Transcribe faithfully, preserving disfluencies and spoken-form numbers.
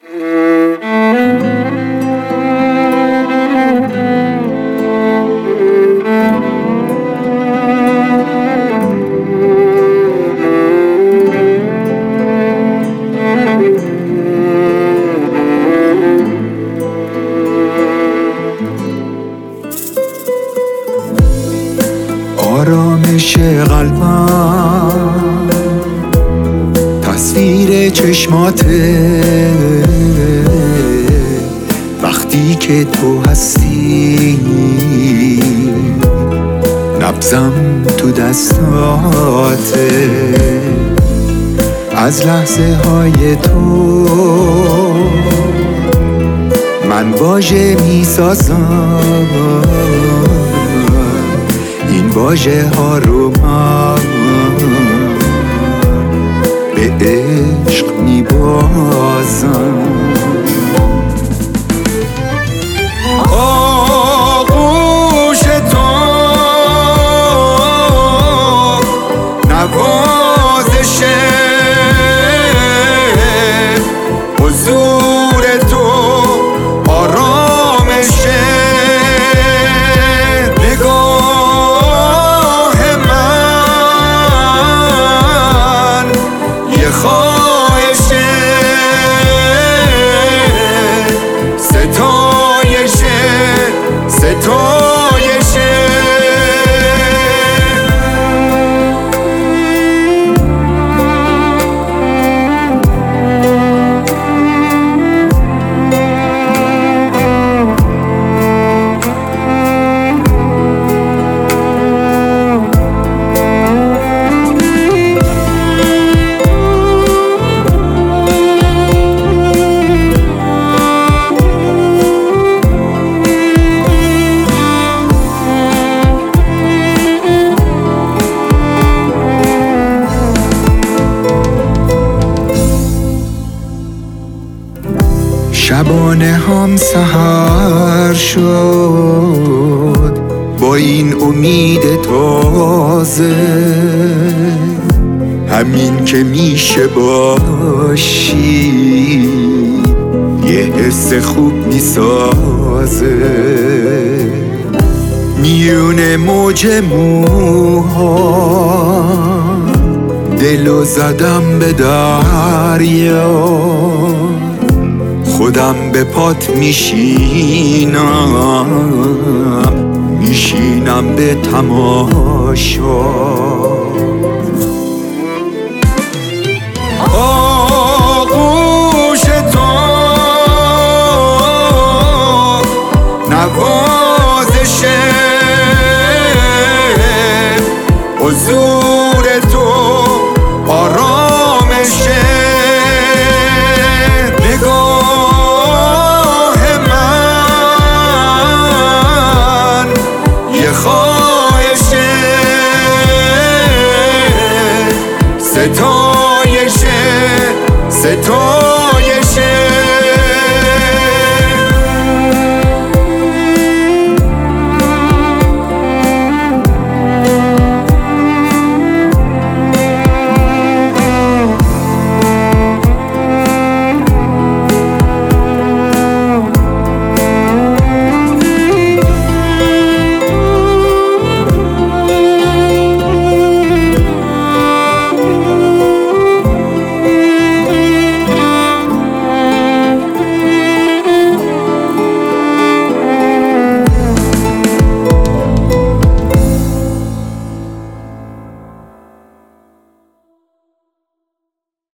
آرامش قلبم تصویر چشماته، وقتی که تو هستی نبضم تو دستاته. از لحظه های تو من واژه می سازم، این واژه ها رو من به عشق می بازم. آغوش تو نوازشه، حضور تو آرامشه، نگاه من یه خواهشه، ستایشه ستایشه. شبانه هم سحر شد با این امید تازه، همین که میشه باشی یه حس خوب میسازه. میونه موج موها دلو زدم به دریا، خودم به پات میشینم میشینم به تماشا. آغوش تو نوازشه، حضور تو آرامشه، نگاه من یه خواهشه، ستایشه ستایشه.